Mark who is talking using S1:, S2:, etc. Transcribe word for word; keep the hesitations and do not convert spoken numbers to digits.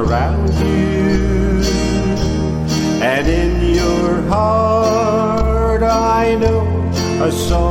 S1: around you, and in your heart I know a song